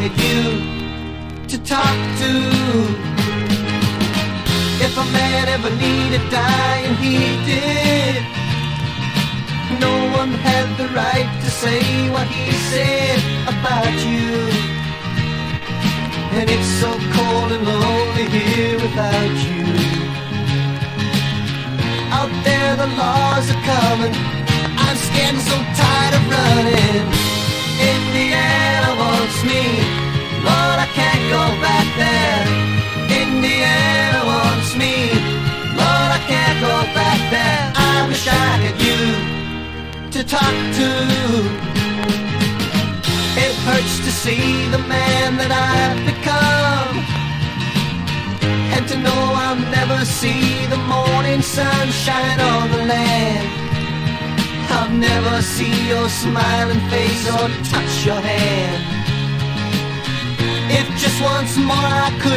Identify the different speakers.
Speaker 1: had you to talk to. If a man ever needed dying, he did. No one had the right to say what he said about you. And it's so cold and lonely here without you. Out there the laws are coming, I'm scared and so tired of running. Indiana wants me, Lord, I can't go back there. Indiana wants me, Lord, I can't go back there. I wish I had you to talk to. It hurts to see the man that I've become, and to know I'll never see the morning sunshine on the land. I'll never see your smiling face or touch your hand. If just once more I could